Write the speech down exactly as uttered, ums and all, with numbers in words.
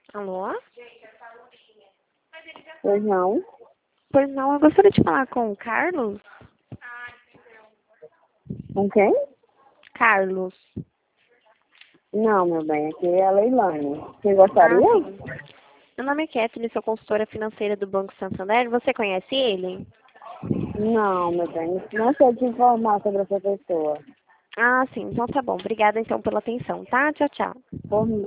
Alô? Pois não? Pois não, eu gostaria de falar com o Carlos. Com quem? Carlos. Não, meu bem, aqui é a Leilane. Você Ah, gostaria? sim. Meu nome é Kathleen, sou consultora financeira do Banco Santander. Você conhece ele? Não, meu bem, não sei te informar sobre essa pessoa. Ah, sim. Então tá bom. Obrigada então pela atenção, tá? Tchau, tchau. Por